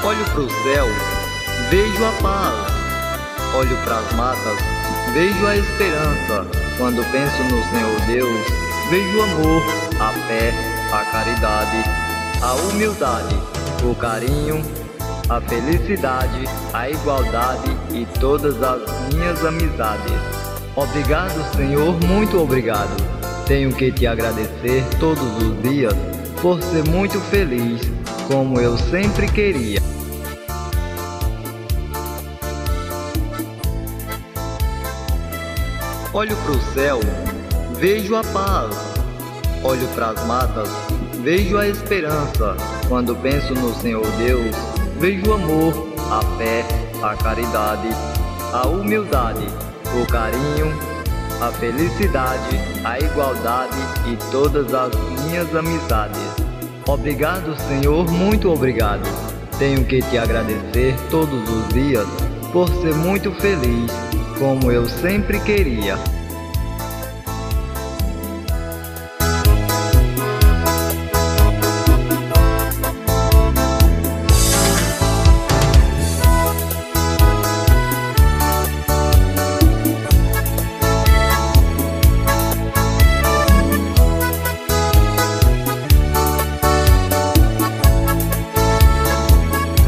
Olho pro céu, vejo a paz. Olho pras matas, vejo a esperança. Quando penso no Senhor Deus, vejo o amor, a fé, a caridade, a humildade, o carinho, a felicidade, a igualdade e todas as minhas amizades. Obrigado, Senhor, muito obrigado. Tenho que te agradecer todos os dias por ser muito feliz, como eu sempre queria. Olho pro céu, vejo a paz. Olho pras matas, vejo a esperança. Quando penso no Senhor Deus, vejo o amor, a fé, a caridade, a humildade, o carinho, a felicidade, a igualdade e todas as minhas amizades. Obrigado, Senhor, muito obrigado. Tenho que te agradecer todos os dias por ser muito feliz, como eu sempre queria.